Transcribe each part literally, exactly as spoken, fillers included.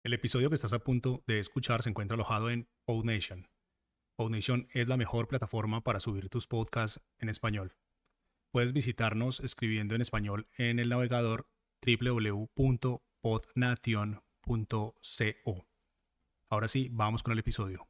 El episodio que estás a punto de escuchar se encuentra alojado en PodNation. PodNation es la mejor plataforma para subir tus podcasts en español. Puedes visitarnos escribiendo en español en el navegador doble u doble u doble u punto podnation punto co. Ahora sí, vamos con el episodio.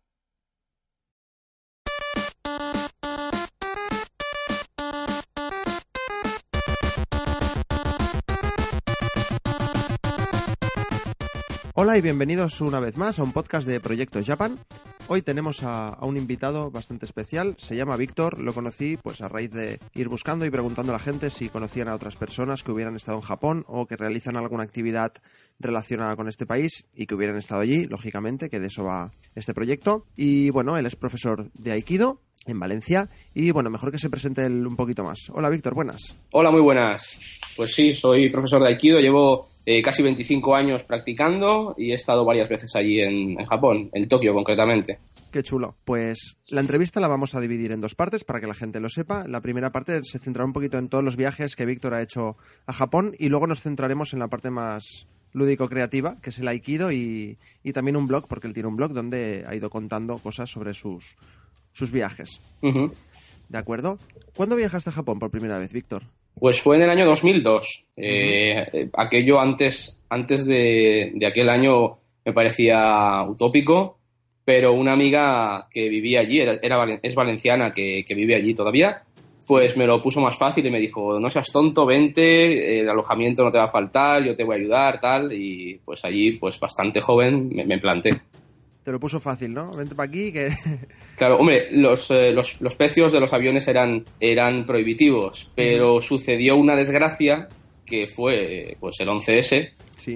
Hola y bienvenidos una vez más a un podcast de Proyecto Japan. Hoy tenemos a, a un invitado bastante especial, se llama Víctor, lo conocí pues a raíz de ir buscando y preguntando a la gente si conocían a otras personas que hubieran estado en Japón o que realizan alguna actividad relacionada con este país y que hubieran estado allí, lógicamente, que de eso va este proyecto. Y bueno, él es profesor de Aikido en Valencia y bueno, mejor que se presente él un poquito más. Hola Víctor, buenas. Hola, muy buenas. Pues sí, soy profesor de Aikido, llevo eh, casi veinticinco años practicando y he estado varias veces allí en, en Japón, en Tokio concretamente. Qué chulo. Pues la entrevista la vamos a dividir en dos partes para que la gente lo sepa. La primera parte se centrará un poquito en todos los viajes que Víctor ha hecho a Japón y luego nos centraremos en la parte más lúdico-creativa, que es el Aikido y, y también un blog, porque él tiene un blog donde ha ido contando cosas sobre sus, sus viajes. Uh-huh. ¿De acuerdo? ¿Cuándo viajaste a Japón por primera vez, Víctor? Pues fue en el año dos mil dos. Uh-huh. Eh, aquello antes, antes de, de aquel año me parecía utópico, pero una amiga que vivía allí, era, era es valenciana, que, que vive allí todavía, pues me lo puso más fácil y me dijo, no seas tonto, vente, el alojamiento no te va a faltar, yo te voy a ayudar, tal, y pues allí, pues bastante joven, me, me planté. Te lo puso fácil, ¿no? Vente para aquí, que... Claro, hombre, los, eh, los, los precios de los aviones eran, eran prohibitivos, pero uh-huh. sucedió una desgracia que fue pues el once ese, sí.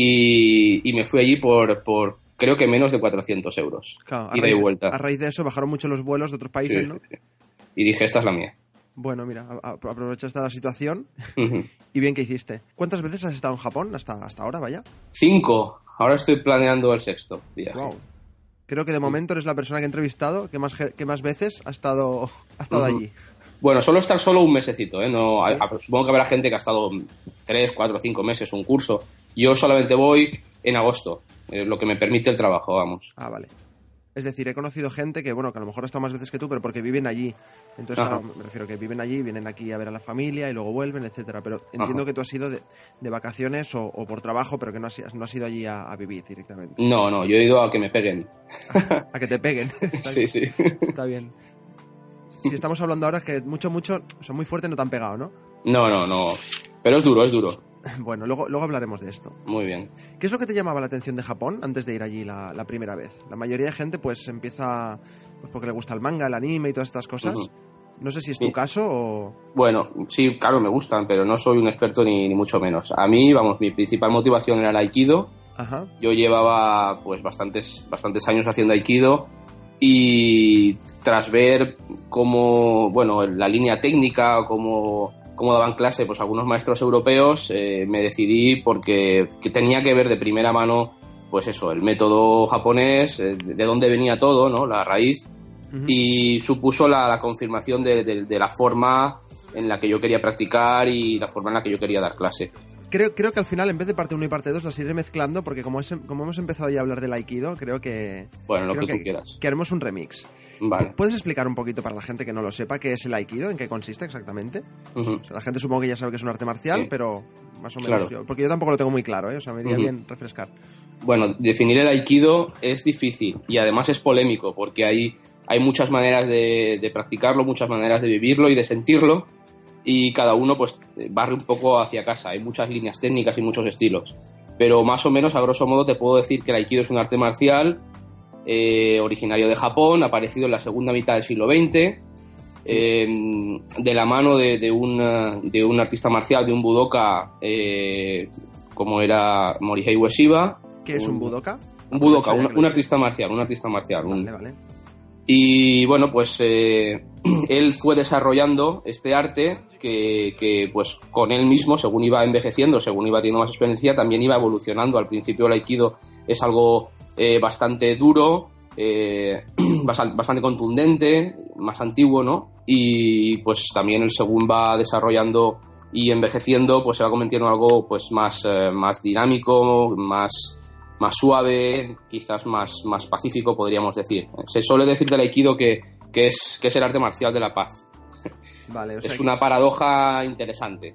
y, y me fui allí por... por creo que menos de cuatrocientos euros. Claro, ida y vuelta. A raíz de eso bajaron mucho los vuelos de otros países, sí, ¿no? Sí, sí. Y dije, esta es la mía. Bueno, mira, aprovechaste la situación uh-huh. y bien que hiciste. ¿Cuántas veces has estado en Japón hasta, hasta ahora, vaya? Cinco. Ahora estoy planeando el sexto viaje. Wow. Creo que de momento eres la persona que he entrevistado que más, que más veces ha estado, ha estado uh-huh. allí. Bueno, solo estar solo un mesecito, ¿eh? No, ¿sí? a, a, supongo que habrá gente que ha estado tres, cuatro, cinco meses, un curso. Yo solamente voy en agosto. Eh, lo que me permite el trabajo, vamos. Ah, vale. Es decir, he conocido gente que, bueno, que a lo mejor ha estado más veces que tú, pero porque viven allí. Entonces, claro, me refiero que viven allí, vienen aquí a ver a la familia y luego vuelven, etcétera. Pero entiendo Ajá. que tú has ido de, de vacaciones o, o por trabajo, pero que no has, no has ido allí a, a vivir directamente. No, no, yo he ido a que me peguen. A que te peguen. Sí, sí. Está bien. Si estamos hablando ahora es que mucho, mucho, o sea, muy fuerte no te han pegado, ¿no? No, no, no. Pero es duro, es duro. Bueno, luego, luego hablaremos de esto. Muy bien. ¿Qué es lo que te llamaba la atención de Japón antes de ir allí la, la primera vez? La mayoría de gente pues empieza pues, porque le gusta el manga, el anime y todas estas cosas. Uh-huh. No sé si es tu sí. caso o... Bueno, sí, claro, me gustan, pero no soy un experto ni, ni mucho menos. A mí, vamos, mi principal motivación era el Aikido. Ajá. Yo llevaba pues bastantes, bastantes años haciendo Aikido y tras ver cómo, bueno, la línea técnica, cómo... cómo daban clase pues algunos maestros europeos, eh, me decidí porque que tenía que ver de primera mano pues eso, el método japonés, eh, de dónde venía todo, ¿no? La raíz, uh-huh. y supuso la, la confirmación de, de, de la forma en la que yo quería practicar y la forma en la que yo quería dar clase. Creo, creo que al final, en vez de parte uno y parte dos, las iré mezclando, porque como, es, como hemos empezado ya a hablar del Aikido, creo que... Bueno, lo creo que, que tú quieras. Que haremos un remix. Vale. ¿Puedes explicar un poquito para la gente que no lo sepa qué es el Aikido, en qué consiste exactamente? Uh-huh. O sea, la gente supongo que ya sabe que es un arte marcial, sí. pero más o menos... Claro. Yo, porque yo tampoco lo tengo muy claro, ¿eh? O sea, me iría uh-huh. bien refrescar. Bueno, definir el Aikido es difícil y además es polémico, porque hay, hay muchas maneras de, de practicarlo, muchas maneras de vivirlo y de sentirlo, y cada uno pues barre un poco hacia casa. Hay muchas líneas técnicas y muchos estilos, pero más o menos a grosso modo te puedo decir que el Aikido es un arte marcial eh, originario de Japón, aparecido en la segunda mitad del siglo veinte, sí. eh, de la mano de, de, un, de un artista marcial, de un budoka eh, como era Morihei Ueshiba. ¿Qué es un budoka? Un budoka, un, un artista marcial, un artista marcial. Vale, un, vale. Y bueno, pues eh, él fue desarrollando este arte que, que pues con él mismo, según iba envejeciendo, según iba teniendo más experiencia, también iba evolucionando. Al principio el Aikido es algo eh, bastante duro, eh, bastante contundente, más antiguo, ¿no? Y pues también él, según va desarrollando y envejeciendo, pues se va convirtiendo en algo pues más, eh, más dinámico, más... más suave, quizás más, más pacífico, podríamos decir. Se suele decir del Aikido que, que, es, que es el arte marcial de la paz. Vale, o sea es que... una paradoja interesante.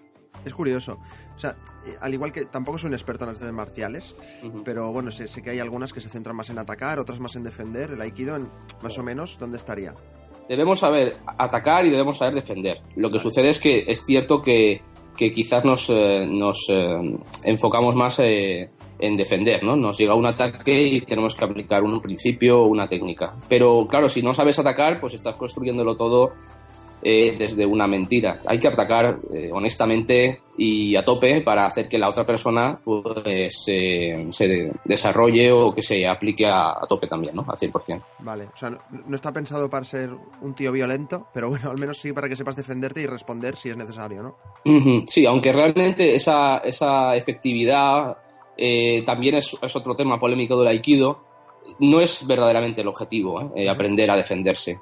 Es curioso. O sea, al igual que tampoco soy un experto en artes marciales, uh-huh. pero bueno, sé, sé que hay algunas que se centran más en atacar, otras más en defender. El Aikido, en, más o menos, ¿dónde estaría? Debemos saber atacar y debemos saber defender. Lo que vale. sucede es que es cierto que, que quizás nos, eh, nos eh, enfocamos más eh, en defender, ¿no? Nos llega un ataque y tenemos que aplicar un principio o una técnica. Pero claro, si no sabes atacar, pues estás construyéndolo todo Eh, desde una mentira. Hay que atacar eh, honestamente y a tope para hacer que la otra persona pues eh, se de- desarrolle o que se aplique a, a tope también, ¿no? Al cien por ciento. Vale, o sea, no, no está pensado para ser un tío violento, pero bueno, al menos sí para que sepas defenderte y responder si es necesario, ¿no? Uh-huh. Sí, aunque realmente esa, esa efectividad eh, también es, es otro tema polémico del Aikido. No es verdaderamente el objetivo, ¿eh? Eh, aprender a defenderse.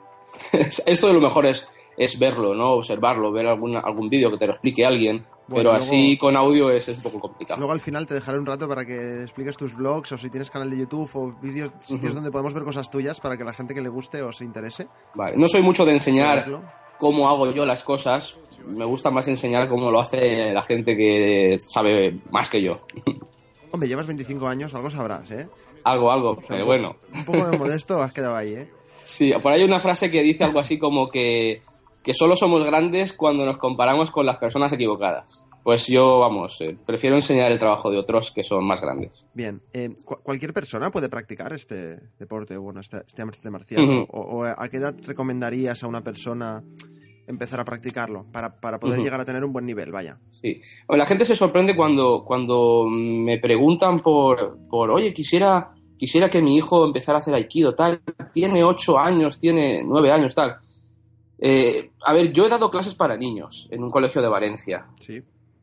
Eso lo mejor es es verlo, ¿no? Observarlo, ver algún, algún vídeo que te lo explique alguien, bueno, pero luego, así con audio es, es un poco complicado. Luego al final te dejaré un rato para que expliques tus blogs o si tienes canal de YouTube o vídeos, sitios uh-huh. donde podemos ver cosas tuyas para que la gente que le guste o se interese. Vale, no soy mucho de enseñar cómo hago yo las cosas, me gusta más enseñar cómo lo hace la gente que sabe más que yo. Hombre, llevas veinticinco años, algo sabrás, ¿eh? Algo, algo, o sea, pero un bueno. Un poco de modesto has quedado ahí, ¿eh? Sí, por ahí hay una frase que dice algo así como que que solo somos grandes cuando nos comparamos con las personas equivocadas. Pues yo, vamos, eh, prefiero enseñar el trabajo de otros que son más grandes. Bien, eh, cu- ¿cualquier persona puede practicar este deporte, bueno, este, este arte marcial? Uh-huh. o, ¿O a qué edad recomendarías a una persona empezar a practicarlo para, para poder uh-huh. llegar a tener un buen nivel, vaya? Sí, la gente se sorprende cuando, cuando me preguntan por, por oye, quisiera, quisiera que mi hijo empezara a hacer Aikido, tal, tiene ocho años, tiene nueve años, tal. Eh, a ver, yo he dado clases para niños en un colegio de Valencia. Sí.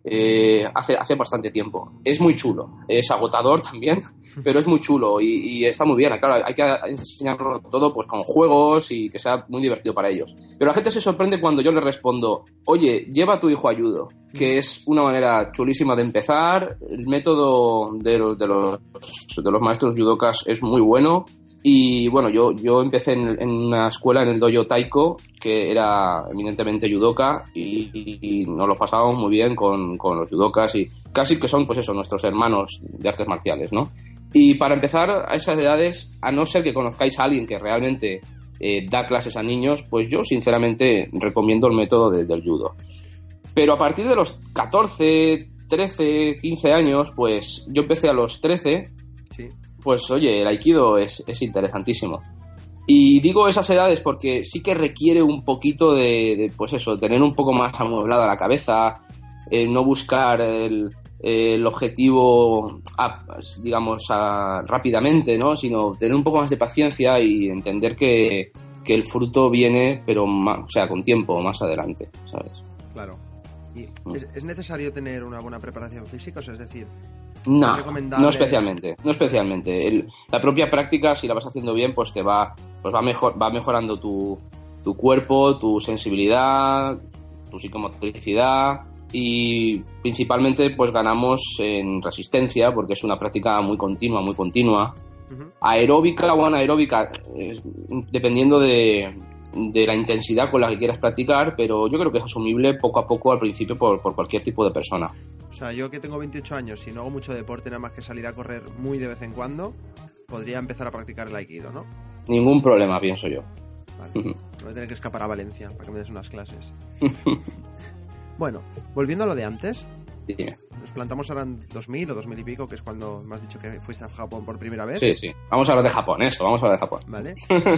Eh, hace, hace bastante tiempo. Es muy chulo. Es agotador también, pero es muy chulo y, y está muy bien. Claro, hay que enseñarlo todo pues con juegos y que sea muy divertido para ellos. Pero la gente se sorprende cuando yo le respondo, oye, lleva a tu hijo a judo, que es una manera chulísima de empezar. El método de los, de los, de los maestros judokas es muy bueno. Y bueno, yo, yo empecé en, en una escuela, en el dojo Taiko, que era eminentemente judoka, y, y, y nos lo pasábamos muy bien con, con los judokas, y casi que son, pues eso, nuestros hermanos de artes marciales, ¿no? Y para empezar a esas edades, a no ser que conozcáis a alguien que realmente eh, da clases a niños, pues yo sinceramente recomiendo el método de, del judo. Pero a partir de los catorce, trece, quince años, pues yo empecé a los trece... Sí. Pues oye, el Aikido es, es interesantísimo. Y digo esas edades porque sí que requiere un poquito de, de pues eso, tener un poco más amueblada la cabeza, eh, no buscar el, el objetivo, a, digamos, a, rápidamente, ¿no? Sino tener un poco más de paciencia y entender que, que el fruto viene, pero más, o sea, con tiempo, más adelante, ¿sabes? Claro. ¿Y es, es necesario tener una buena preparación física? O sea, es decir... No, no especialmente, no especialmente. El, la propia práctica, si la vas haciendo bien, pues te va, pues va mejor, va mejorando tu, tu cuerpo, tu sensibilidad, tu psicomotricidad y principalmente pues ganamos en resistencia porque es una práctica muy continua, muy continua. Uh-huh. Aeróbica o anaeróbica, eh, dependiendo de, de la intensidad con la que quieras practicar, pero yo creo que es asumible poco a poco al principio por, por cualquier tipo de persona. O sea, yo que tengo veintiocho años y no hago mucho deporte, nada más que salir a correr muy de vez en cuando, podría empezar a practicar el Aikido, ¿no? Ningún problema, pienso yo. Vale. Voy a tener que escapar a Valencia para que me des unas clases. Bueno, volviendo a lo de antes, sí. Nos plantamos ahora en dos mil o dos mil y pico, que es cuando me has dicho que fuiste a Japón por primera vez. Sí, sí. Vamos a hablar de Japón, eso, vamos a hablar de Japón. Vale.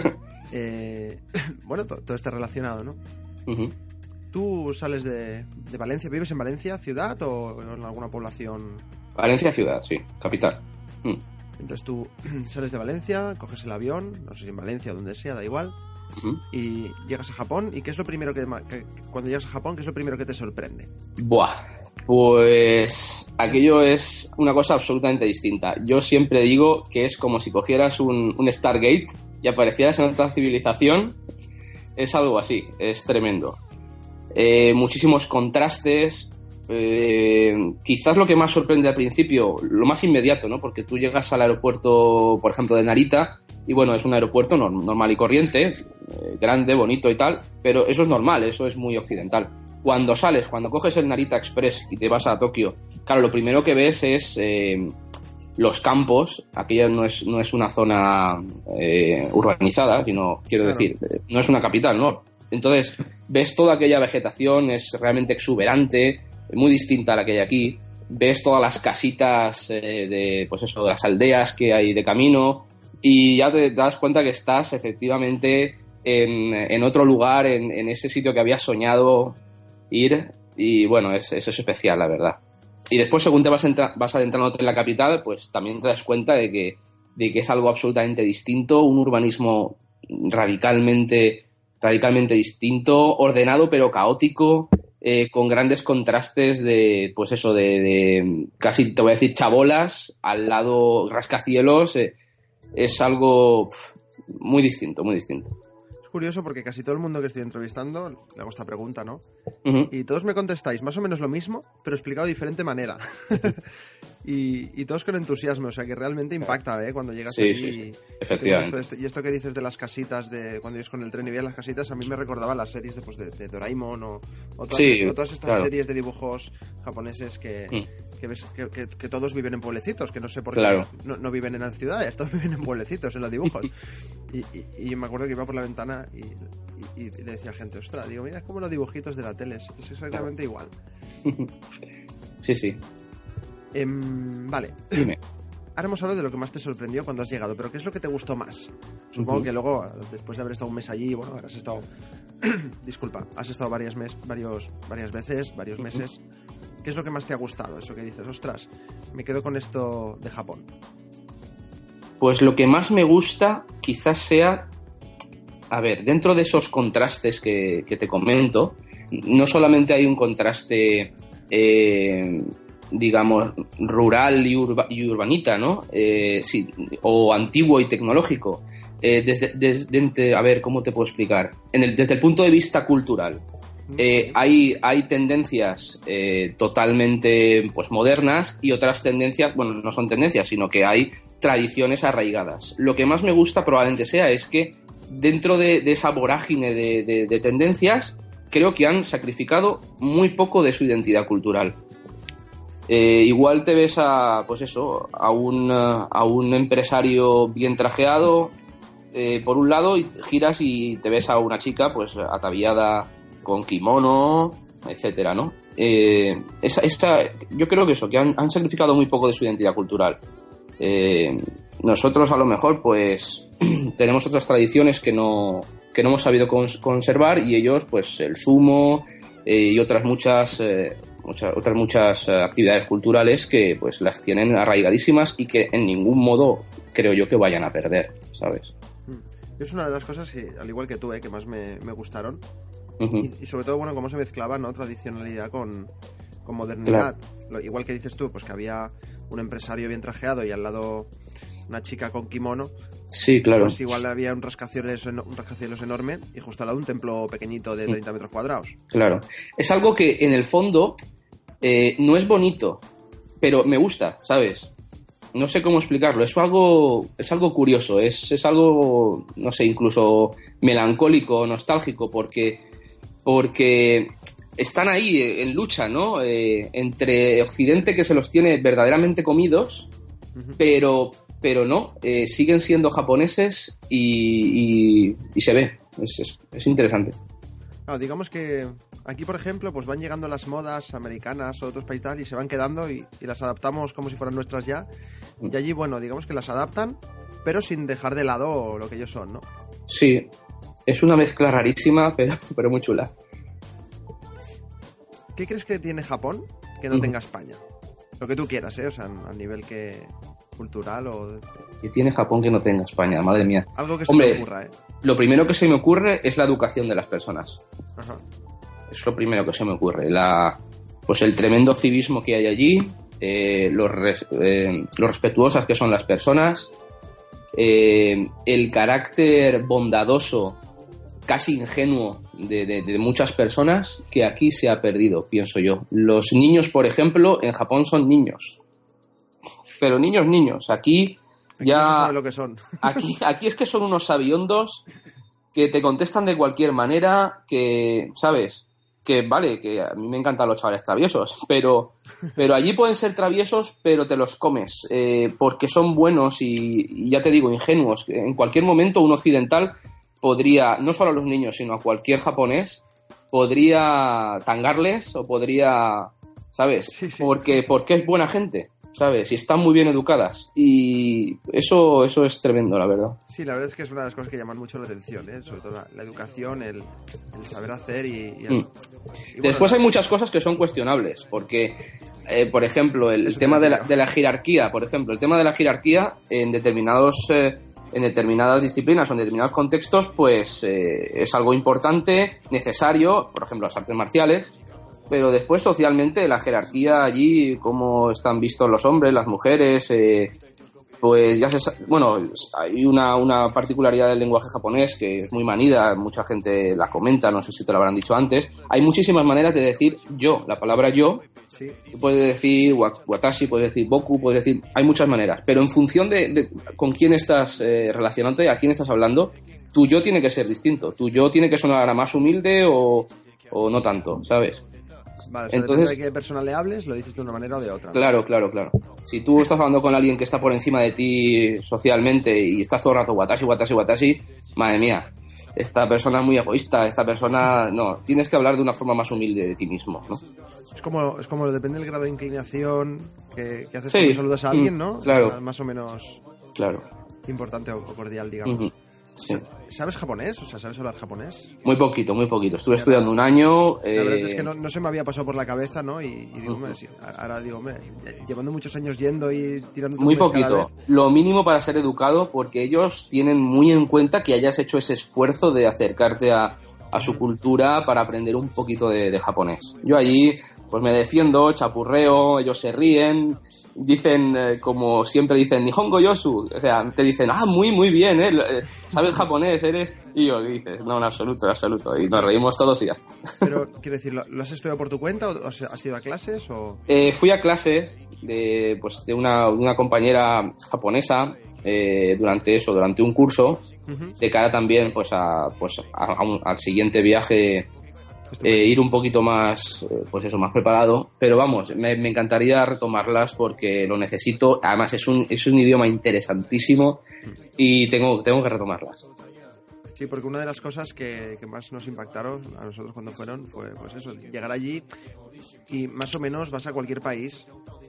eh, bueno, to- todo está relacionado, ¿no? Uh-huh. ¿Tú sales de, de Valencia? ¿Vives en Valencia, ciudad o en alguna población? Valencia, ciudad, sí, capital. Mm. Entonces tú sales de Valencia, coges el avión, no sé si en Valencia o donde sea, da igual, uh-huh. y llegas a Japón. ¿Y qué es lo primero que, que, cuando llegas a Japón, qué es lo primero que te sorprende? Buah, pues aquello es una cosa absolutamente distinta. Yo siempre digo que es como si cogieras un, un Stargate y aparecieras en otra civilización. Es algo así, es tremendo. Eh, muchísimos contrastes, eh, quizás lo que más sorprende al principio, lo más inmediato, ¿no? Porque tú llegas al aeropuerto, por ejemplo, de Narita, y bueno, es un aeropuerto normal y corriente, eh, grande, bonito y tal, pero eso es normal, eso es muy occidental. Cuando sales, cuando coges el Narita Express y te vas a Tokio, claro, lo primero que ves es eh, los campos. Aquella no es, no es una zona eh, urbanizada, sino, quiero claro. decir, no es una capital, ¿no? Entonces, ves toda aquella vegetación, es realmente exuberante, muy distinta a la que hay aquí. Ves todas las casitas eh, de, pues eso, de las aldeas que hay de camino, y ya te das cuenta que estás efectivamente en, en otro lugar, en, en ese sitio que habías soñado ir, y bueno, es, es especial, la verdad. Y después, según te vas, entra, vas adentrándote en la capital, pues también te das cuenta de que, de que es algo absolutamente distinto, un urbanismo radicalmente, radicalmente distinto, ordenado pero caótico, eh, con grandes contrastes de, pues eso, de, de casi, te voy a decir, chabolas, al lado rascacielos. eh, es algo pf, muy distinto, muy distinto. Es curioso porque casi todo el mundo que estoy entrevistando le hago esta pregunta, ¿no? Uh-huh. Y todos me contestáis más o menos lo mismo, pero explicado de diferente manera. y, y todos con entusiasmo, o sea que realmente impacta, ¿eh? Cuando llegas sí, allí. Sí, y, efectivamente. Esto, y esto que dices de las casitas, de cuando ibas con el tren y veías las casitas, a mí me recordaba las series de, pues, de, de Doraemon o, o, todas, sí, o todas estas claro. series de dibujos japoneses que... Mm. Que, ves, que, que, que todos viven en pueblecitos, que no sé por qué claro. no, no viven en las ciudades, todos viven en pueblecitos, en los dibujos. y, y, y me acuerdo que iba por la ventana y, y, y le decía a gente, ostras, digo, mira, es como los dibujitos de la tele, es exactamente igual. Sí, sí. Eh, vale. Dime. Ahora hemos hablado de lo que más te sorprendió cuando has llegado, pero ¿qué es lo que te gustó más? Supongo uh-huh. que luego, después de haber estado un mes allí, bueno, ahora has estado... Disculpa, has estado varias, mes, varios, varias veces, varios uh-huh. meses... ¿Qué es lo que más te ha gustado? Eso que dices, ostras, me quedo con esto de Japón. Pues lo que más me gusta quizás sea, a ver, dentro de esos contrastes que, que te comento, no solamente hay un contraste, eh, digamos, rural y, urba, y urbanita, ¿no? Eh, sí, o antiguo y tecnológico. Eh, desde, desde, a ver, ¿cómo te puedo explicar? En el, desde el punto de vista cultural. Eh, hay, hay tendencias eh, totalmente pues, modernas y otras tendencias, bueno, no son tendencias, sino que hay tradiciones arraigadas. Lo que más me gusta probablemente sea es que dentro de, de esa vorágine de, de, de tendencias, creo que han sacrificado muy poco de su identidad cultural. Eh, igual te ves a, pues eso, a un, a un empresario bien trajeado, eh, por un lado, y giras y te ves a una chica pues ataviada con kimono, etcétera, ¿no? Eh, esa, esa, yo creo que eso, que han, han sacrificado muy poco de su identidad cultural. Eh, nosotros a lo mejor, pues, tenemos otras tradiciones que no, que no hemos sabido cons- conservar y ellos, pues, el sumo eh, y otras muchas, eh, muchas, otras muchas actividades culturales que, pues, las tienen arraigadísimas y que en ningún modo creo yo que vayan a perder, ¿sabes? Es una de las cosas que, al igual que tú, eh, que más me, me gustaron. Uh-huh. Y, y sobre todo, bueno, cómo se mezclaba, ¿no? Tradicionalidad con, con modernidad. Claro. Lo, igual que dices tú, pues que había un empresario bien trajeado y al lado una chica con kimono. Sí, claro. Pues igual había un rascacielos, un rascacielos enorme y justo al lado un templo pequeñito de treinta metros cuadrados. Claro. Es algo que en el fondo eh, no es bonito, pero me gusta, ¿sabes? No sé cómo explicarlo. Es algo, es algo curioso, es, es algo, no sé, incluso melancólico, nostálgico, porque... porque están ahí en lucha, ¿no? Eh, entre Occidente, que se los tiene verdaderamente comidos, uh-huh. pero, pero no, eh, siguen siendo japoneses y, y, y se ve, es, es, es interesante. Claro, digamos que aquí, por ejemplo, pues van llegando las modas americanas o otros países y se van quedando y, y las adaptamos como si fueran nuestras ya. Y allí, bueno, digamos que las adaptan, pero sin dejar de lado lo que ellos son, ¿no? Sí. Es una mezcla rarísima, pero, pero muy chula. ¿Qué crees que tiene Japón que no uh-huh. tenga España? Lo que tú quieras, ¿eh? O sea, a nivel que cultural o... ¿Qué tiene Japón que no tenga España? Madre mía. Algo que se Hombre, me ocurra, ¿eh? Lo primero que se me ocurre es la educación de las personas. Ajá. Es lo primero que se me ocurre. La, pues el tremendo civismo que hay allí, eh, lo, res, eh, lo respetuosas que son las personas, eh, el carácter bondadoso, casi ingenuo de, de, de muchas personas que aquí se ha perdido, pienso yo. Los niños, por ejemplo, en Japón son niños. Pero niños, niños. Aquí ya... Aquí no se sabe lo que son. Aquí, aquí es que son unos sabiondos que te contestan de cualquier manera, que, ¿sabes? Que vale, que a mí me encantan los chavales traviesos, pero, pero allí pueden ser traviesos, pero te los comes, eh, porque son buenos y, y ya te digo, ingenuos. En cualquier momento un occidental podría, no solo a los niños, sino a cualquier japonés, podría tangarles o podría, ¿sabes? Sí, sí. Porque, porque es buena gente, ¿sabes? Y están muy bien educadas. Y eso, eso es tremendo, la verdad. Sí, la verdad es que es una de las cosas que llaman mucho la atención, ¿eh? Sobre todo la, la educación, el, el saber hacer y... y, el, Mm. y bueno, Después la- hay muchas cosas que son cuestionables, porque, eh, por ejemplo, el Eso te tema de la, decía. de la jerarquía, por ejemplo, el tema de la jerarquía en determinados... Eh, en determinadas disciplinas o en determinados contextos, pues eh, es algo importante, necesario, por ejemplo, las artes marciales, pero después socialmente la jerarquía allí, cómo están vistos los hombres, las mujeres, eh, pues ya se sa- bueno, hay una, una particularidad del lenguaje japonés que es muy manida, mucha gente la comenta, no sé si te lo habrán dicho antes. Hay muchísimas maneras de decir yo, la palabra yo. Sí, Tú puedes decir wa- watashi, puedes decir boku, puedes decir... Hay muchas maneras, pero en función de, de con quién estás eh, relacionándote, a quién estás hablando, tu yo tiene que ser distinto. Tu yo tiene que sonar a más humilde o, o no tanto, ¿sabes? vale, o sea, Entonces- depende de qué persona le hables, lo dices de una manera o de otra, ¿no? Claro, claro, claro. Si tú estás hablando con alguien que está por encima de ti socialmente y estás todo el rato watashi, watashi, watashi, madre mía, esta persona es muy egoísta, esta persona... No, tienes que hablar de una forma más humilde de ti mismo, ¿no? Es como, es como depende del grado de inclinación que, que haces Sí. cuando saludas a alguien, Mm, ¿no? claro. Más- Más o menos Claro. importante o, o cordial, digamos. Ujú. Sí. ¿Sabes japonés? O sea, ¿sabes hablar japonés? Muy poquito, muy poquito. Estuve Ya, estudiando un año... La verdad eh, es que no, no se me había pasado por la cabeza, ¿no? Y, y digo, Ujú. hombre, sí, ahora digo, hombre, llevando muchos años yendo y tirando Muy turnos cada poquito, vez. lo mínimo para ser educado, porque ellos tienen muy en cuenta que hayas hecho ese esfuerzo de acercarte a, a su cultura para aprender un poquito de, de japonés. Yo allí pues me defiendo, chapurreo, ellos se ríen, dicen, eh, como siempre dicen, Nihongo Yosu, o sea, te dicen, ah, muy, muy bien, ¿eh? ¿Sabes japonés? ¿Eres? Y yo, ¿qué dices? No, en absoluto, en absoluto, y nos reímos todos y ya está. Pero, quiero decir, ¿lo, lo has estudiado por tu cuenta o has, has ido a clases o...? Eh, fui a clases de, pues, de una, una compañera japonesa eh, durante eso, durante un curso, Ujú. de cara también pues, a, pues, a, a un- al siguiente viaje, Estupendo. eh, ir un poquito más, eh, pues eso, más preparado. Pero vamos, me, me encantaría retomarlas porque lo necesito. Además, es un, es un idioma interesantísimo y tengo, tengo que retomarlas. Sí, porque una de las cosas que, que más nos impactaron a nosotros cuando fueron fue, pues eso, llegar allí y más o menos vas a cualquier país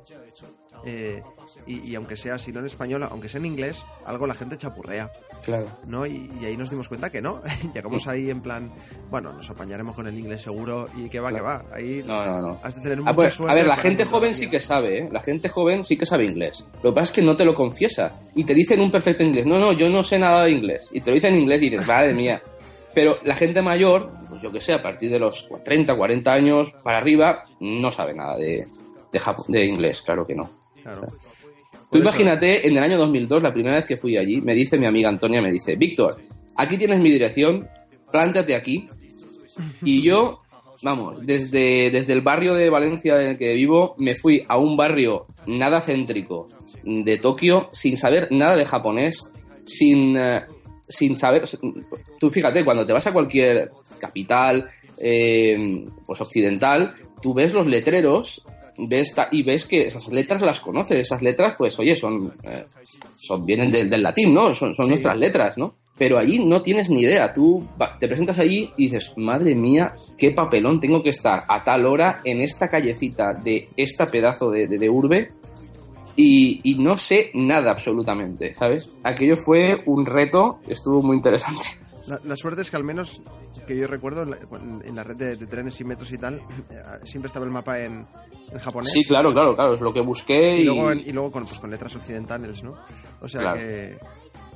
eh, y, y aunque sea, si no en español, aunque sea en inglés, algo la gente chapurrea, Claro. ¿no? Y, y ahí nos dimos cuenta que no. Llegamos ahí en plan, bueno, nos apañaremos con el inglés seguro y que va, que va. Ahí No, no, no. has de tener Ah, mucha pues, suerte. a ver, la para gente encontrar joven a sí alguien. que sabe, ¿eh? La gente joven sí que sabe inglés. Lo que pasa es que no te lo confiesa. Y te dicen un perfecto inglés. No, no, yo no sé nada de inglés. Y te lo dicen en inglés y dices, madre mía. Pero la gente mayor, pues yo que sé, a partir de los treinta, cuarenta años para arriba, no sabe nada de, de, Jap- de inglés, claro que no. Claro. Tú Por eso- imagínate, en el año dos mil dos, la primera vez que fui allí, me dice mi amiga Antonia, me dice, Víctor, aquí tienes mi dirección, plántate aquí. Y yo, vamos, desde, desde el barrio de Valencia en el que vivo, me fui a un barrio nada céntrico de Tokio, sin saber nada de japonés, sin, eh, sin saber... Tú fíjate, cuando te vas a cualquier capital, eh, pues occidental, tú ves los letreros ves ta- y ves que esas letras las conoces. Esas letras, pues, oye, son, eh, son vienen del, del latín, ¿no? Son, son Sí. nuestras letras, ¿no? Pero allí no tienes ni idea. Tú va- te presentas allí y dices, madre mía, qué papelón, tengo que estar a tal hora en esta callecita de esta pedazo de, de, de urbe y, y no sé nada absolutamente, ¿sabes? Aquello fue un reto, estuvo muy interesante. La, la suerte es que al menos, que yo recuerdo, en la, en la red de, de trenes y metros y tal, eh, siempre estaba el mapa en, en japonés. Sí, claro, claro, claro, es lo que busqué Y y... luego, en- y luego con, pues, con letras occidentales, ¿no? O sea Claro. que...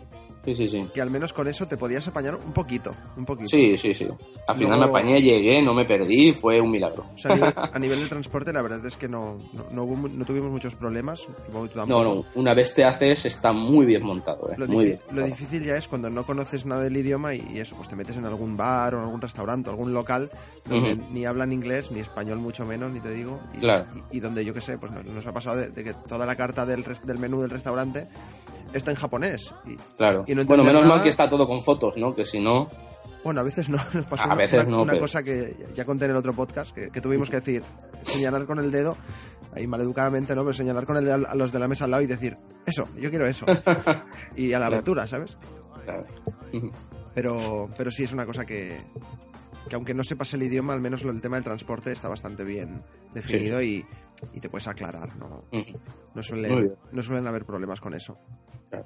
Sí, sí, sí. Que al menos con eso te podías apañar un poquito, un poquito. Sí, sí, sí. Al final Luego... me apañé, llegué, no me perdí, fue un milagro. O sea, a nivel, a nivel de transporte, la verdad es que no, no, no, hubo, no tuvimos muchos problemas. Supongo que tú tampoco. No, no, una vez te haces, está muy bien montado, ¿eh? Lo, muy difícil, bien lo montado. difícil ya es cuando no conoces nada del idioma y, y eso, pues te metes en algún bar o en algún restaurante o algún local donde uh-huh. ni hablan inglés, ni español mucho menos, ni te digo. Y, claro. y, y donde, yo qué sé, pues nos, nos ha pasado de, de que toda la carta del, del menú del restaurante está en japonés. Y, claro. Y no bueno, menos nada. mal que está todo con fotos, ¿no? Que si no... Bueno, a veces no. Nos pasó a una, veces una, no, una pero... cosa que ya conté en el otro podcast, que, que tuvimos que decir, señalar con el dedo, ahí maleducadamente, ¿no? Pero señalar con el dedo a los de la mesa al lado y decir, eso, yo quiero eso. Y a la aventura, ¿sabes? Claro. Pero, pero sí es una cosa que, que aunque no sepas el idioma, al menos el tema del transporte está bastante bien definido sí. y, y te puedes aclarar, ¿no? Uh-huh. No, suele, no suelen haber problemas con eso. Claro.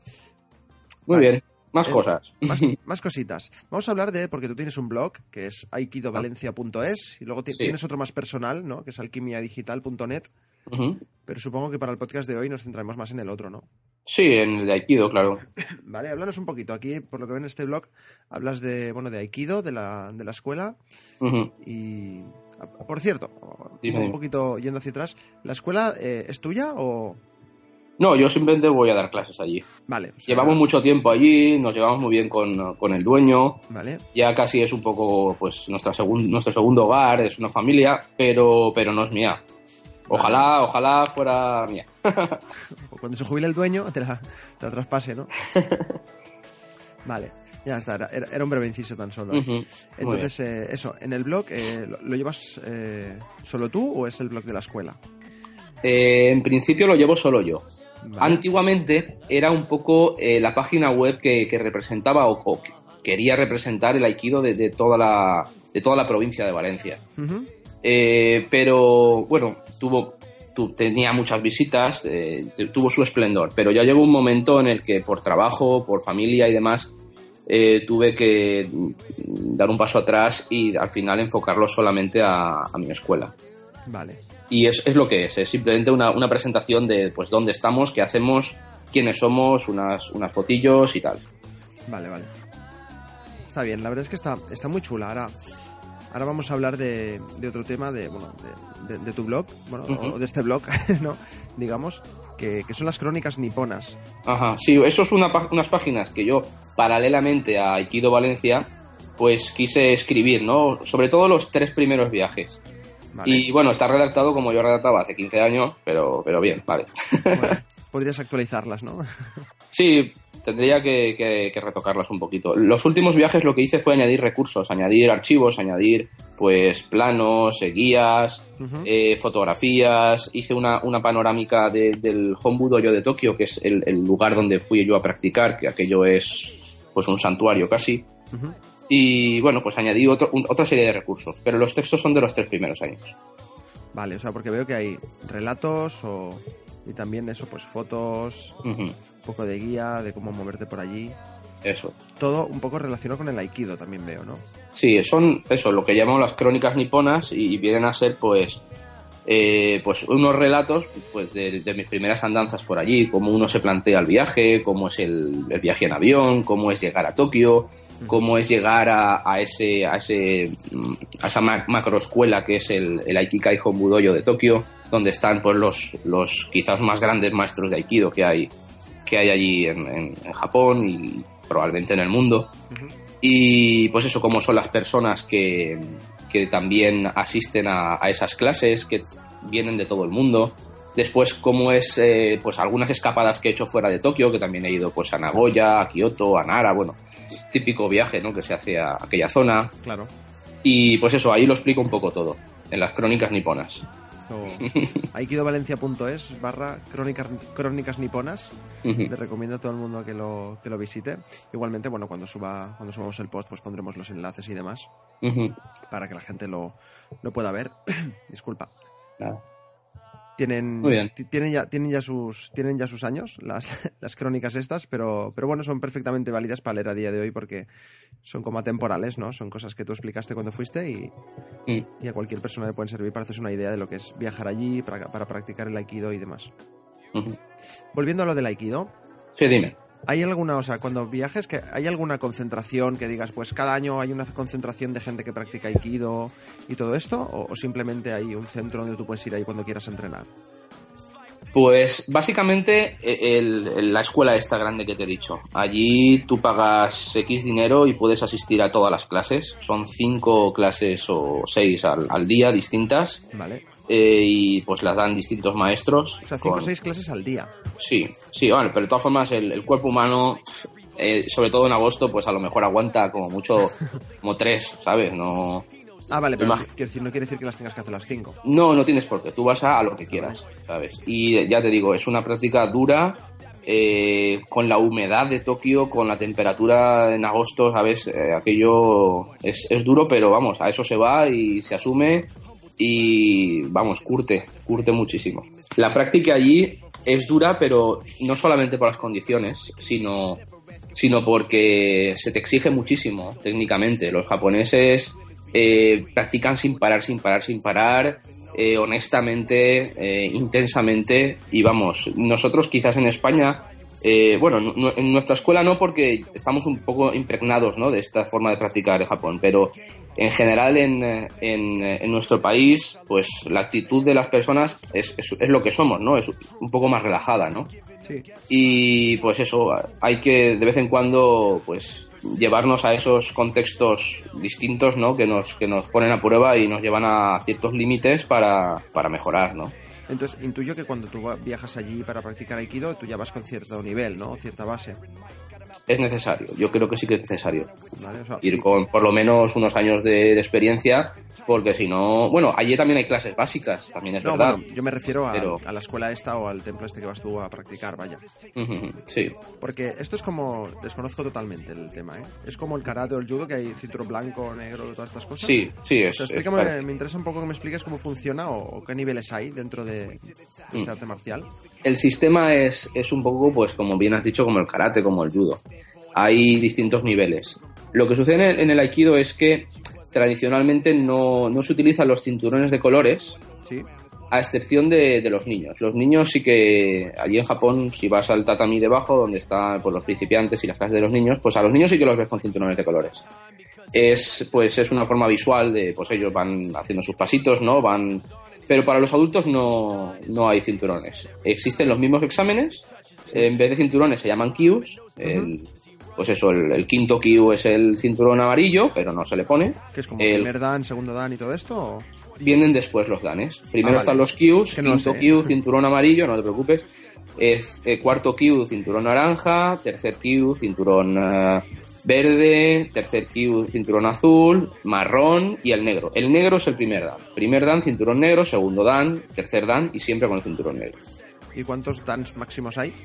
Muy vale. bien. Más eh, cosas. Más, más cositas. Vamos a hablar de, porque tú tienes un blog, que es aikido valencia punto es, y luego t- sí. tienes otro más personal, ¿no? Que es alquimia digital punto net. Uh-huh. Pero supongo que para el podcast de hoy nos centraremos más en el otro, ¿no? Sí, en el de aikido, claro. Vale, háblanos un poquito. Aquí, por lo que veo en este blog, hablas de, bueno, de aikido, de la, de la escuela. Uh-huh. Y, por cierto, Dime. un poquito yendo hacia atrás, ¿la escuela eh, es tuya o...? No, yo simplemente voy a dar clases allí. Vale. O sea, llevamos mucho tiempo allí, nos llevamos muy bien con, con el dueño. Vale. Ya casi es un poco, pues, nuestra segun, nuestro segundo hogar, es una familia, pero, pero no es mía. Ojalá, vale. ojalá fuera mía. Cuando se jubile el dueño, te la, te la traspase, ¿no? Vale, ya está, era, era un breve inciso tan solo. Uh-huh. Entonces, eh, eso, en el blog, eh, ¿lo, ¿lo llevas eh, solo tú o es el blog de la escuela? Eh, en principio lo llevo solo yo. Vale. Antiguamente era un poco eh, la página web que, que representaba o, o que quería representar el aikido de, de, toda, la, de toda la provincia de Valencia. Uh-huh. Eh, pero bueno, tuvo, tu, tenía muchas visitas, eh, tuvo su esplendor, pero ya llegó un momento en el que por trabajo, por familia y demás, eh, tuve que dar un paso atrás y al final enfocarlo solamente a, a mi escuela. Vale. Y es, es lo que es, es simplemente una, una presentación de pues dónde estamos, qué hacemos, quiénes somos, unas, unas fotillos y tal. Vale, vale. Está bien, la verdad es que está, está muy chula. Ahora, ahora vamos a hablar de, de otro tema, de, bueno, de, de, de tu blog, bueno, uh-huh. o de este blog, ¿no? Digamos, que, que son las crónicas niponas. Ajá, sí, eso es una, unas páginas que yo, paralelamente a Aikido Valencia, pues quise escribir, ¿no? Sobre todo los tres primeros viajes. Vale. Y bueno, está redactado como yo redactaba hace quince años, pero, pero bien, vale. Bueno, podrías actualizarlas, ¿no? Sí, tendría que, que, que retocarlas un poquito. Los últimos viajes lo que hice fue añadir recursos, añadir archivos, añadir pues planos, eh, guías, uh-huh. eh, fotografías. Hice una, una panorámica de, del Hombu Dojo de Tokio, que es el, el lugar donde fui yo a practicar, que aquello es pues un santuario casi. Uh-huh. Y bueno, pues añadí otro, un, otra serie de recursos, pero los textos son de los tres primeros años. Vale, o sea, porque veo que hay relatos o, y también eso, pues fotos, uh-huh. un poco de guía de cómo moverte por allí. Eso. Todo un poco relacionado con el aikido también veo, ¿no? Sí, son eso, lo que llamamos las crónicas niponas y vienen a ser pues, eh, pues unos relatos pues de, de mis primeras andanzas por allí, cómo uno se plantea el viaje, cómo es el, el viaje en avión, cómo es llegar a Tokio, cómo es llegar a, a ese a ese a esa macroescuela que es el, el Aikikai Hombu Dojo de Tokio, donde están pues los los quizás más grandes maestros de Aikido que hay que hay allí en, en, en Japón y probablemente en el mundo. Uh-huh. Y pues eso, cómo son las personas que, que también asisten a, a esas clases, que vienen de todo el mundo. Después, cómo es eh, pues algunas escapadas que he hecho fuera de Tokio, que también he ido pues a Nagoya, a Kioto, a Nara, bueno, típico viaje, ¿no?, que se hace a aquella zona. Claro. Y pues eso, ahí lo explico un poco todo, en las crónicas niponas. Oh. aikido-valencia punto es barra crónicas, crónicas niponas. Uh-huh. Le recomiendo a todo el mundo que lo, que lo visite. Igualmente, bueno, cuando suba cuando subamos el post, pues pondremos los enlaces y demás. Uh-huh. Para que la gente lo, lo pueda ver. Disculpa. Nada. Tienen, Muy bien. tienen ya tienen ya sus tienen ya sus años las, las crónicas estas, pero pero bueno, son perfectamente válidas para leer a día de hoy porque son como atemporales, ¿no? Son cosas que tú explicaste cuando fuiste y, mm. y a cualquier persona le pueden servir para hacerse una idea de lo que es viajar allí para, para practicar el aikido y demás. Uh-huh. Volviendo a lo del aikido. Sí, dime. ¿Hay alguna, o sea, cuando viajes, que hay alguna concentración que digas, pues cada año hay una concentración de gente que practica Aikido y todo esto? ¿O, o simplemente hay un centro donde tú puedes ir ahí cuando quieras entrenar? Pues básicamente el, el, la escuela esta grande que te he dicho. Allí tú pagas X dinero y puedes asistir a todas las clases. Son cinco clases o seis al, al día distintas. Vale. Eh, y pues las dan distintos maestros. O sea, cinco o con... seis clases al día. Sí, sí, bueno, pero de todas formas el, el cuerpo humano, eh, sobre todo en agosto, pues a lo mejor aguanta como mucho, como tres, ¿sabes? No... Ah, vale, pero Imag... quiero decir, no quiere decir que las tengas que hacer las cinco. No, no tienes por qué, tú vas a, a lo que quieras, ¿sabes? Y ya te digo, es una práctica dura, eh, con la humedad de Tokio, con la temperatura en agosto, ¿sabes? Eh, aquello es, es duro, pero vamos, a eso se va y se asume. Y vamos, curte, curte muchísimo. La práctica allí es dura, pero no solamente por las condiciones, sino, sino porque se te exige muchísimo técnicamente. Los japoneses eh, practican sin parar, sin parar, sin parar, eh, honestamente, eh, intensamente. Y vamos, nosotros quizás en España, eh, bueno, no, en nuestra escuela no, porque estamos un poco impregnados, ¿no?, de esta forma de practicar en Japón, pero en general en, en, en nuestro país, pues la actitud de las personas es, es, es lo que somos, ¿no? Es un poco más relajada, ¿no? Sí. Y pues eso, hay que de vez en cuando pues llevarnos a esos contextos distintos, ¿no?, que nos, que nos ponen a prueba y nos llevan a ciertos límites para, para mejorar, ¿no? Entonces, intuyo que cuando tú viajas allí para practicar Aikido, tú ya vas con cierto nivel, ¿no? Cierta base. Es necesario, yo creo que sí que es necesario. Vale, o sea, ir con por lo menos unos años de, de experiencia, porque si no, bueno, allí también hay clases básicas, también es no, verdad. Bueno, yo me refiero a, pero... a la escuela esta o al templo este que vas tú a practicar, vaya. Uh-huh, sí. Porque esto es como, desconozco totalmente el tema, ¿eh? Es como el karate o el judo, que hay cinturón blanco, negro, todas estas cosas. Sí, sí, es. O sea, explícame, es, es me interesa un poco que me expliques cómo funciona o, o qué niveles hay dentro de, de este mm. arte marcial. El sistema es, es un poco, pues como bien has dicho, como el karate, como el judo. Hay distintos niveles. Lo que sucede en el, en el Aikido es que tradicionalmente no, no se utilizan los cinturones de colores, ¿sí?, a excepción de, de los niños. Los niños sí que, allí en Japón, si vas al tatami debajo, donde están pues, los principiantes y las clases de los niños, pues a los niños sí que los ves con cinturones de colores. Es, pues, es una forma visual de, pues ellos van haciendo sus pasitos, ¿no? Van... Pero para los adultos no, no hay cinturones. Existen los mismos exámenes, en vez de cinturones se llaman kyus, el... Uh-huh. Pues eso, el, el quinto kyu es el cinturón amarillo, pero no se le pone. ¿Qué es como el primer dan, segundo dan y todo esto? ¿O? Vienen después los danes. Primero ah, vale. están los kyus, no quinto kyu, cinturón amarillo, no te preocupes. Eh, eh, cuarto kyu, cinturón naranja. Tercer kyu, cinturón uh, verde. Tercer kyu, cinturón azul. Marrón y el negro. El negro es el primer dan. Primer dan, cinturón negro. Segundo dan, tercer dan y siempre con el cinturón negro. ¿Y cuántos dans máximos hay?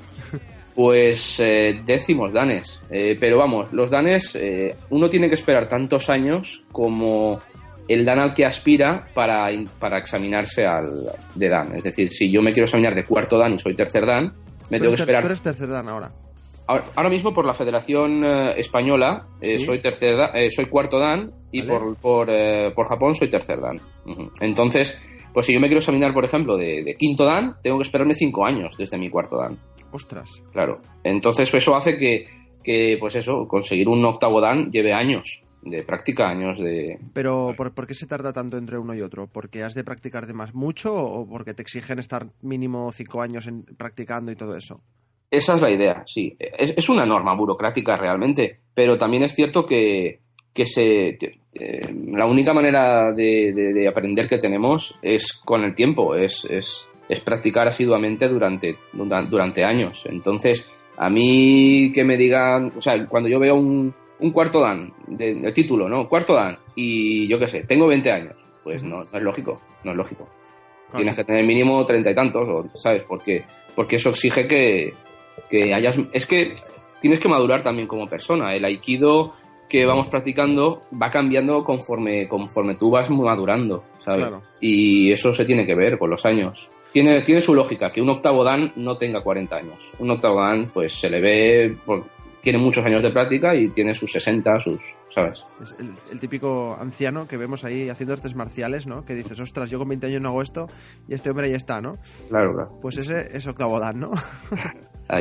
Pues eh, décimos danes, eh, pero vamos, los danes, eh, uno tiene que esperar tantos años como el dan al que aspira para, para examinarse al de dan. Es decir, si yo me quiero examinar de cuarto dan y soy tercer dan, me tengo que esperar... ¿Tú eres tercer dan ahora? Ahora, ahora mismo por la Federación eh, Española eh, ¿sí? soy tercer dan, eh, soy cuarto dan y ¿vale? por, por, eh, por Japón soy tercer dan. Uh-huh. Entonces, pues si yo me quiero examinar, por ejemplo, de, de quinto dan, tengo que esperarme cinco años desde mi cuarto dan. Ostras. Claro. Entonces eso hace que, que, pues eso, conseguir un octavo dan lleve años de práctica, años de... Pero, ¿por, ¿por qué se tarda tanto entre uno y otro? ¿Porque has de practicar de más mucho o porque te exigen estar mínimo cinco años en, practicando y todo eso? Esa es la idea, sí. Es, es una norma burocrática realmente, pero también es cierto que, que, se, que eh, la única manera de, de, de aprender que tenemos es con el tiempo, es... es es practicar asiduamente durante, durante años. Entonces, a mí que me digan, o sea, cuando yo veo un, un cuarto dan, de, de título, ¿no? Cuarto dan, y yo qué sé, tengo veinte años, pues no, no es lógico, no es lógico. Claro. Tienes que tener mínimo treinta y tantos, ¿sabes? Porque, porque eso exige que, que hayas... Es que tienes que madurar también como persona. El aikido que vamos practicando va cambiando conforme, conforme tú vas madurando, ¿sabes? Claro. Y eso se tiene que ver con los años. Tiene, tiene su lógica que un octavo dan no tenga cuarenta años. Un octavo dan, pues se le ve, por, tiene muchos años de práctica y tiene sus sesenta, sus, ¿sabes? Es el, el típico anciano que vemos ahí haciendo artes marciales, ¿no? Que dices, ostras, yo con veinte años no hago esto y este hombre ya está, ¿no? Claro, claro. Pues ese es octavo dan, ¿no? Ahí.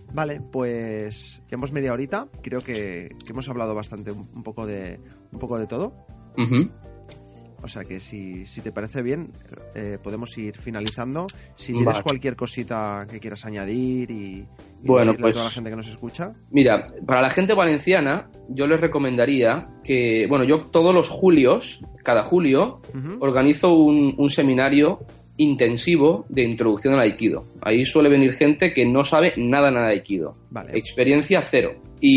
Vale, pues llevamos media horita. Creo que, que hemos hablado bastante, un, un poco de un poco de todo. Uh-huh. O sea que si, si te parece bien, eh, podemos ir finalizando. Si tienes vale. cualquier cosita que quieras añadir y, y bueno, decirle pues, a toda la gente que nos escucha. Mira, para la gente valenciana, yo les recomendaría que, bueno, yo todos los julios, cada julio, uh-huh. organizo un, un seminario intensivo de introducción al Aikido. Ahí suele venir gente que no sabe nada, nada de Aikido. Vale. Experiencia cero.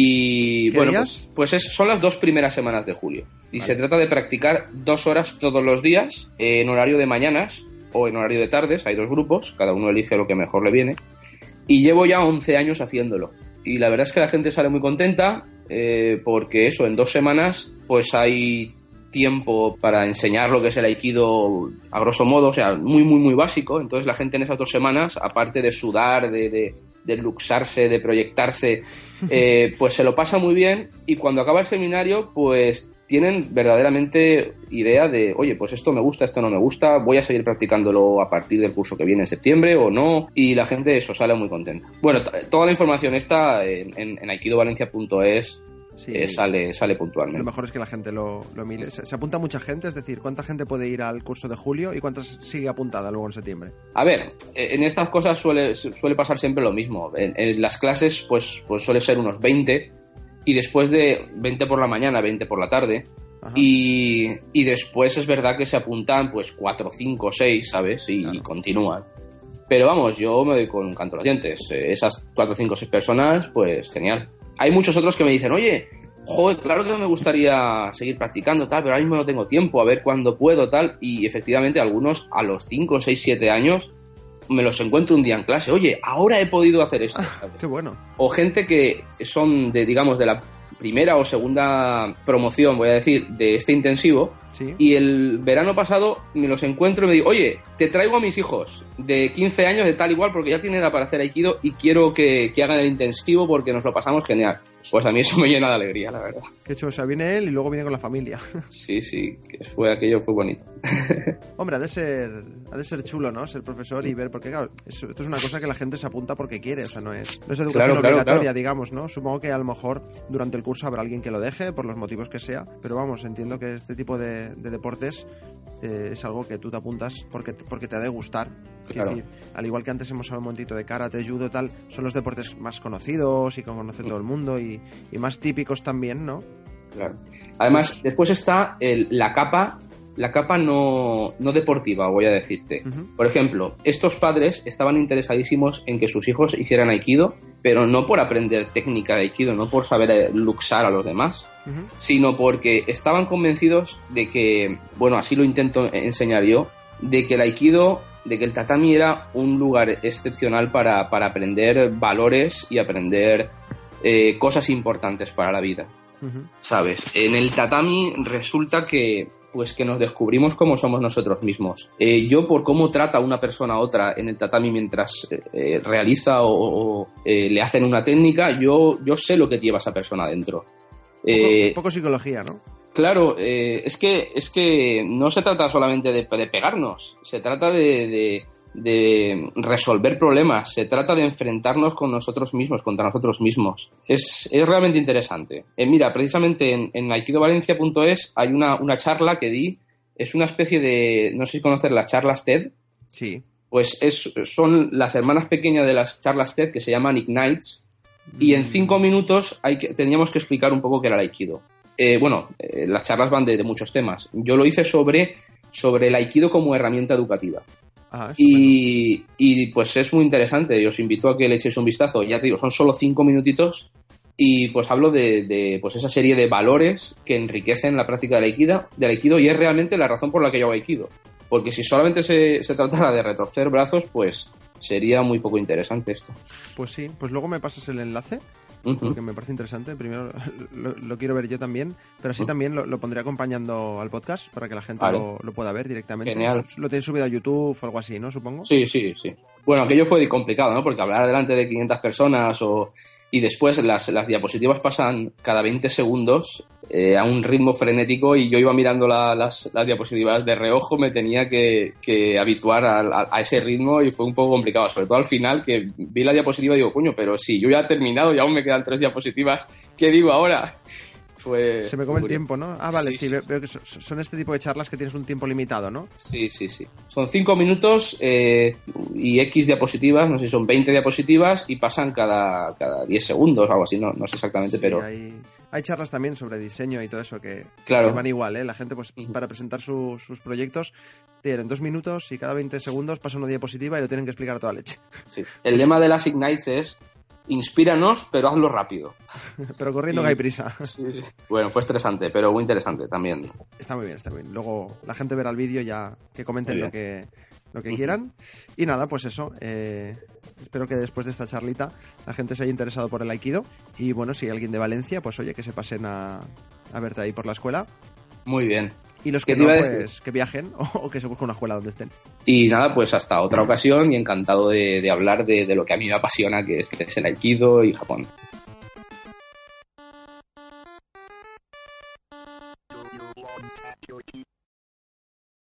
Y ¿Qué bueno, días? pues, pues es, son las dos primeras semanas de julio. Y vale. se trata de practicar dos horas todos los días, eh, en horario de mañanas o en horario de tardes. Hay dos grupos, cada uno elige lo que mejor le viene. Y llevo ya once años haciéndolo. Y la verdad es que la gente sale muy contenta, eh, porque eso, en dos semanas, pues hay tiempo para enseñar lo que es el Aikido a grosso modo, o sea, muy, muy, muy básico. Entonces la gente en esas dos semanas, aparte de sudar, de... de de luxarse, de proyectarse, eh, pues se lo pasa muy bien, y cuando acaba el seminario pues tienen verdaderamente idea de, oye, pues esto me gusta, esto no me gusta, voy a seguir practicándolo a partir del curso que viene en septiembre o no, y la gente eso sale muy contenta. Bueno, t- toda la información está en, en, en aikido valencia punto es. Sí, eh, sale, sale puntualmente. Lo mejor es que la gente lo, lo mire. Se, se apunta mucha gente, es decir, ¿cuánta gente puede ir al curso de julio y cuántas sigue apuntada luego en septiembre? A ver, en estas cosas suele, suele pasar siempre lo mismo. En, en las clases pues, pues suele ser unos veinte, y después de veinte por la mañana, veinte por la tarde. Y, y después es verdad que se apuntan pues cuatro, cinco, seis, ¿sabes? Y, claro. y continúan. Pero vamos, yo me doy con un canto a los dientes. Esas cuatro, cinco, seis personas, pues genial. Hay muchos otros que me dicen, oye, joder, claro que me gustaría seguir practicando, tal, pero ahora mismo no tengo tiempo, a ver cuándo puedo, tal. Y efectivamente algunos a los cinco, seis, siete años me los encuentro un día en clase. Oye, ahora he podido hacer esto. ¿Sabes? Qué bueno. O gente que son de, digamos, de la primera o segunda promoción, voy a decir, de este intensivo. ¿Sí? Y el verano pasado me los encuentro y me digo, oye, te traigo a mis hijos de quince años de tal igual, porque ya tiene edad para hacer Aikido y quiero que, que hagan el intensivo porque nos lo pasamos genial. Pues a mí eso me llena de alegría, la verdad. Qué chulo, o sea, viene él y luego viene con la familia. Sí, sí, fue, aquello fue bonito. Hombre, ha de ser ha de ser chulo, ¿no? Ser profesor y ver, porque claro, esto es una cosa que la gente se apunta porque quiere, o sea, no es, no es educación claro, claro, obligatoria, claro. digamos, ¿no? Supongo que a lo mejor durante el curso habrá alguien que lo deje, por los motivos que sea, pero vamos, entiendo que este tipo de, de deportes eh, es algo que tú te apuntas porque, porque te ha de gustar. Claro. Es decir, al igual que antes hemos hablado un momentito de karate, judo, tal, son los deportes más conocidos y que conoce todo el mundo y, y más típicos también, ¿no? Claro. Además, pues, después está el, la capa, la capa no, no deportiva, voy a decirte. Uh-huh. Por ejemplo, estos padres estaban interesadísimos en que sus hijos hicieran Aikido, pero no por aprender técnica de Aikido, no por saber luxar a los demás, uh-huh. sino porque estaban convencidos de que, bueno, así lo intento enseñar yo, de que el Aikido, de que el tatami era un lugar excepcional para, para aprender valores y aprender eh, cosas importantes para la vida. Uh-huh. ¿Sabes? En el tatami resulta que pues que nos descubrimos cómo somos nosotros mismos. Eh, yo, por cómo trata una persona a otra en el tatami mientras eh, realiza o, o eh, le hacen una técnica, yo, yo sé lo que lleva esa persona dentro. Eh, un poco psicología, ¿no? Claro, eh, es que es que no se trata solamente de, de pegarnos, se trata de, de, de resolver problemas, se trata de enfrentarnos con nosotros mismos, contra nosotros mismos. Es, es realmente interesante. Eh, mira, precisamente en, en aikido valencia punto es hay una, una charla que di, es una especie de, no sé si conocer las charlas TED. Sí. Pues es, son las hermanas pequeñas de las charlas TED que se llaman Ignites, mm. y en cinco minutos hay que, teníamos que explicar un poco qué era el aikido. Eh, bueno, eh, las charlas van de, de muchos temas. Yo lo hice sobre, sobre el Aikido como herramienta educativa. Ah, y, bueno. y pues es muy interesante. Os invito a que le echéis un vistazo. Ya te digo, son solo cinco minutitos y pues hablo de, de pues esa serie de valores que enriquecen la práctica del Aikido, del Aikido y es realmente la razón por la que yo hago Aikido. Porque si solamente se, se tratara de retorcer brazos, pues sería muy poco interesante esto. Pues sí, pues luego me pasas el enlace. Uh-huh. Porque me parece interesante. Primero lo, lo quiero ver yo también, pero así uh-huh. también lo, lo pondré acompañando al podcast para que la gente vale. lo, lo pueda ver directamente. Genial. Lo tenéis subido a YouTube o algo así, ¿no? Supongo. Sí, sí, sí. Bueno, aquello fue complicado, ¿no? Porque hablar delante de quinientas personas o, y después las, las diapositivas pasan cada veinte segundos eh, a un ritmo frenético y yo iba mirando la, las, las diapositivas de reojo, me tenía que, que habituar a, a, a ese ritmo y fue un poco complicado, sobre todo al final que vi la diapositiva y digo, coño, pero si yo ya he terminado y aún me quedan tres diapositivas, ¿qué digo ahora? Fue, Se me come el tiempo, ¿no? Ah, vale, sí, sí, sí, veo, sí. veo que son este tipo de charlas que tienes un tiempo limitado, ¿no? Sí, sí, sí. Son cinco minutos eh, y X diapositivas, no sé si son veinte diapositivas y pasan cada, cada diez segundos o algo así, no, no sé exactamente, Sí, pero... Hay, hay charlas también sobre diseño y todo eso que, Claro. que van igual, ¿eh? La gente, pues, Ujú. para presentar su- sus proyectos, tienen dos minutos y cada veinte segundos pasa una diapositiva y lo tienen que explicar a toda leche. Sí. El lema de las Ignites es inspíranos, pero hazlo rápido. Pero corriendo Sí. que hay prisa. Sí. Bueno, fue estresante, pero muy interesante también. Está muy bien, está muy bien. Luego la gente verá el vídeo ya que comenten Muy lo que, lo que Ujú. quieran. Y nada, pues eso. eh, espero que después de esta charlita la gente se haya interesado por el Aikido. Y bueno, si hay alguien de Valencia, pues oye, que se pasen a, a verte ahí por la escuela. Muy bien. Y los ¿Qué que te no, iba a pues decir? que viajen o, o que se busquen una escuela donde estén. Y nada, pues hasta otra ocasión y encantado de, de hablar de, de lo que a mí me apasiona, que es, que es el Aikido y Japón.